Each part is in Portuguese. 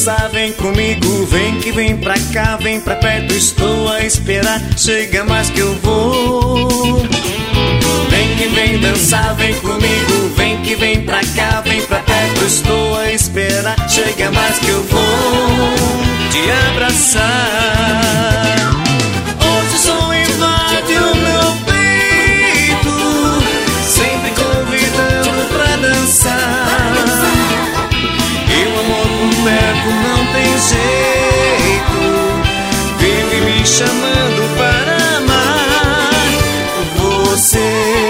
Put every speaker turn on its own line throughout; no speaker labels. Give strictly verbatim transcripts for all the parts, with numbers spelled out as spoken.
dançar, vem comigo, vem que vem pra cá, vem pra perto, estou a esperar, chega mais que eu vou. Vem que vem dançar, vem comigo, vem que vem pra cá, vem pra perto, estou a esperar, chega mais que eu vou te abraçar. Hoje o som invade o meu peito, sempre convidando pra dançar. E o amor por perto não tem jeito, vive me chamando para amar você.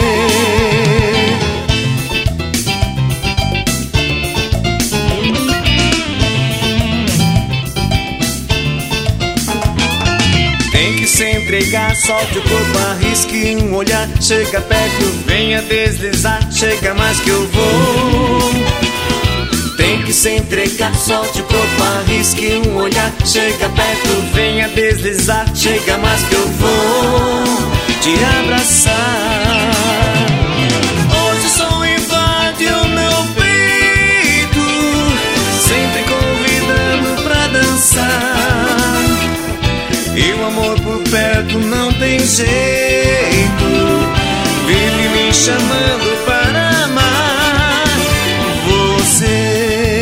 Tem que se entregar, solte o corpo, arrisque um olhar, chega perto, venha deslizar, chega mais que eu vou. Tem que se entregar, solte o corpo, arrisque um olhar, chega perto, venha deslizar, chega mais que eu vou te abraçar. Hoje o som invade o meu peito, sempre convidando pra dançar. E o amor por perto não tem jeito, vive me chamando para amar você.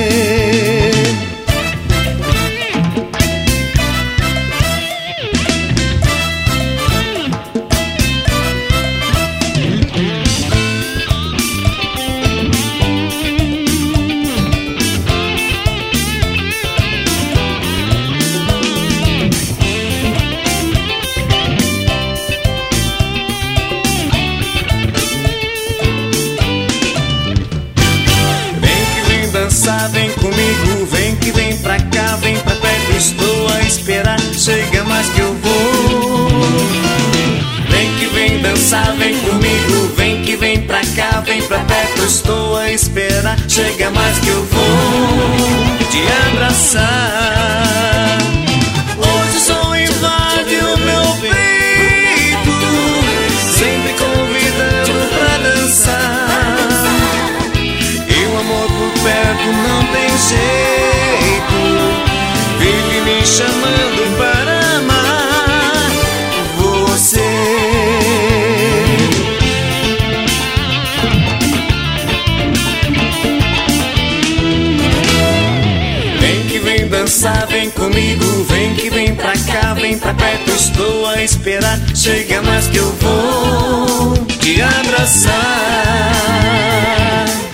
Vem comigo, vem que vem pra cá, vem pra perto, estou a esperar, chega mais que eu vou. Vem que vem dançar, vem comigo, vem que vem pra cá, vem pra perto, estou a esperar, chega mais que eu vou te abraçar. Hoje o som invade o meu peito, sempre convidando pra dançar. Perto não tem jeito, vive me chamando para amar você. Vem que vem dançar, vem comigo, vem que vem pra cá, vem pra perto, estou a esperar, chega mais que eu vou te abraçar.